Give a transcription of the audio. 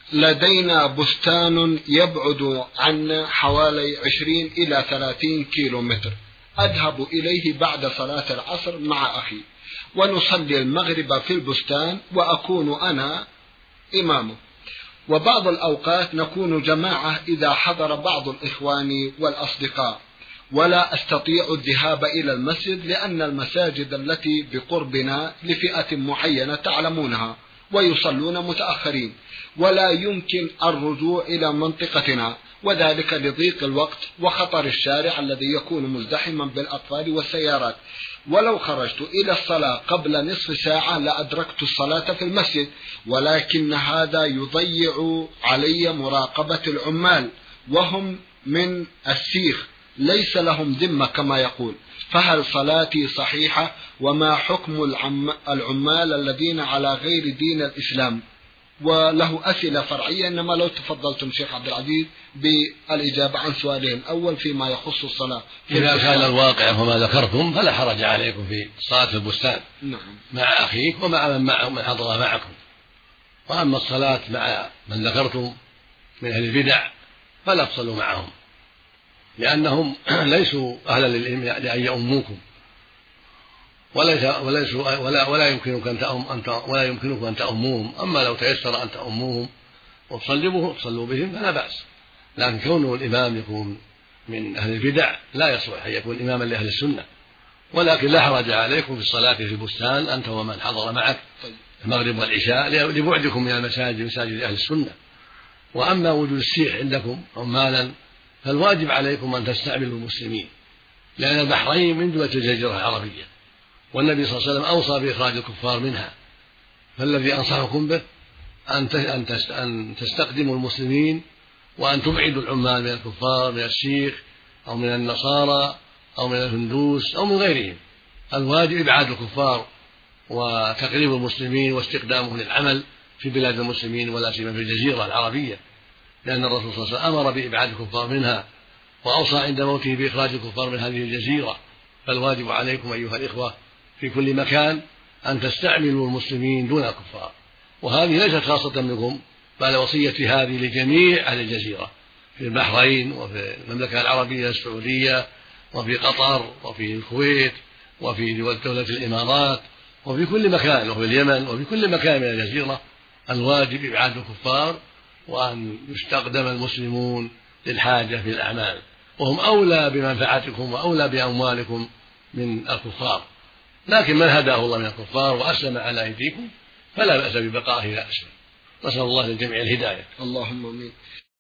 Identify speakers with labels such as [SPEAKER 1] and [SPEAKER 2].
[SPEAKER 1] لدينا بستان يبعد عنا حوالي 20 إلى 30 كيلو متر، أذهب إليه بعد صلاة العصر مع أخي ونصلي المغرب في البستان وأكون أنا إمامه، وبعض الأوقات نكون جماعة إذا حضر بعض الإخوان والأصدقاء، ولا أستطيع الذهاب إلى المسجد لأن المساجد التي بقربنا لفئة معينة تعلمونها ويصلون متأخرين، ولا يمكن الرجوع إلى منطقتنا، وذلك لضيق الوقت وخطر الشارع الذي يكون مزدحما بالأطفال والسيارات. ولو خرجت إلى الصلاة قبل نصف ساعة لأدركت الصلاة في المسجد، ولكن هذا يضيع علي مراقبة العمال، وهم من السيخ ليس لهم ذمة كما يقول، فهل صلاتي صحيحة؟ وما حكم العمال الذين على غير دين الإسلام؟ وله أسئلة فرعية، إنما لو تفضلتم شيخ عبد العزيز بالإجابة عن سؤاله الأول فيما يخص الصلاة.
[SPEAKER 2] إذا كان الواقع وما ذكرتم فلا حرج عليكم في صلاة البستان مع أخيك ومع من حضر معكم. وأما الصلاة مع من ذكرتم من أهل البدع فلا تصلوا معهم، لأنهم ليسوا أهلا لأن يؤموكم، ولا يمكنكم أن تأموهم. أما لو تيسر أن تأموهم وتصلوا بهم فلا بأس، لكن كونه الإمام يكون من أهل البدع لا يصلح أن يكون إماما لأهل السنة. ولكن لا حرج عليكم في الصلاة في البستان أنت ومن حضر معك المغرب والعشاء لبعدكم من المساجد مساجد أهل السنة. وأما وجود السيح عندكم عمالا فالواجب عليكم أن تستعملوا المسلمين، لأن البحرين من دول الجزيرة العربية، والنبي صلى الله عليه وسلم أوصى بإخراج الكفار منها، فالذي أنصحكم به أن تستخدموا المسلمين وأن تبعدوا العمال من الكفار من السيخ أو من النصارى أو من الهندوس أو من غيرهم. الواجب إبعاد الكفار وتقريب المسلمين واستخدامهم للعمل في بلاد المسلمين ولا سيما في الجزيرة العربية، لأن الرسول صلى الله عليه وسلم أمر بإبعاد الكفار منها وأوصى عند موته بإخراج الكفار من هذه الجزيرة. فالواجب عليكم أيها الإخوة في كل مكان أن تستعملوا المسلمين دون الكفار، وهذه ليست خاصة منكم بل وصية هذه لجميع أهل الجزيرة في البحرين وفي المملكة العربية السعودية وفي قطر وفي الكويت وفي دولة الإمارات وفي كل مكان وفي اليمن وفي كل مكان من الجزيرة. الواجب إبعاد الكفار وأن يستخدم المسلمون للحاجة في الأعمال، وهم أولى بمنفعتكم وأولى بأموالكم من الكفار. لكن من هداه الله من الكفار وأسلم على أيديكم فلا بأس ببقائه إلى أسلم. نسأل الله للجميع الهداية.
[SPEAKER 1] اللهم آمين.